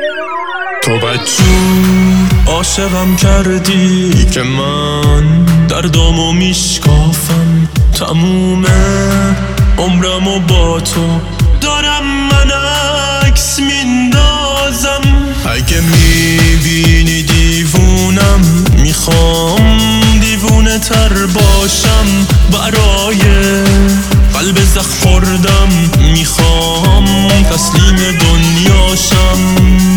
تو بدجور عاشقم کردی که من دردامو میشکافم، تموم عمرمو با تو دارم من عکس میندازم. اگه میبینی دیوونم میخوام دیوونه تر باشم، برای قلب زخم خوردم میخوام تسلیم دنیاشم.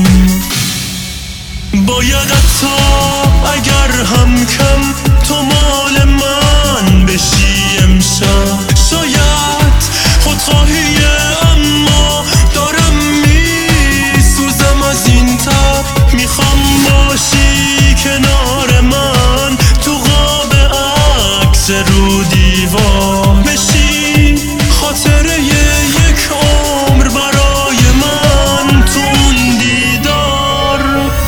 باید حتی اگر هم کم تو مال من بشی امشب، شاید خودخواهیه اما دارم میسوزم از این تب. میخوام باشی کنار من تو قاب عکس رو دیوار، بشی خاطره یک عمر برای من تو اون دیدار.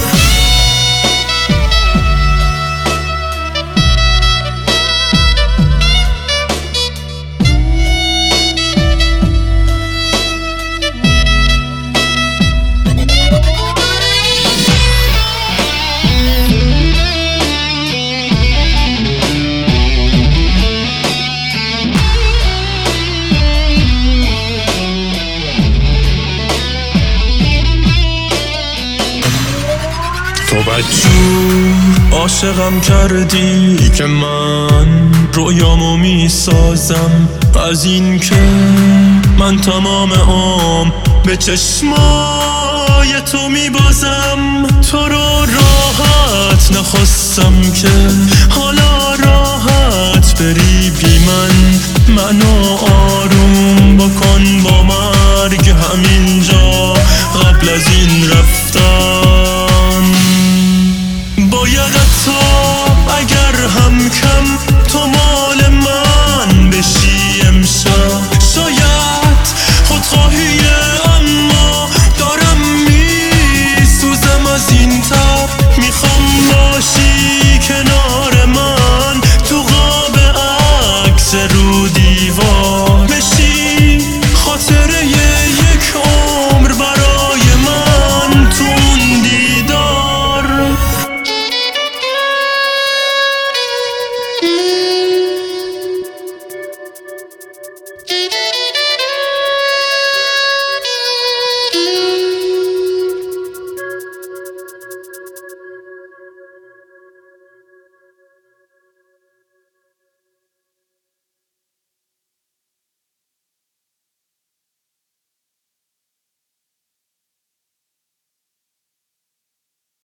تو بدجور عاشقم کردی که من رویامو میسازم، از این که من تمام عمر به چشمای تو میبازم. تو رو راحت نخواستم که حالا راحت بری بی منو آروم بکن با مرگ همینجا قبل از این رفتن. باید حتی اگر هم کم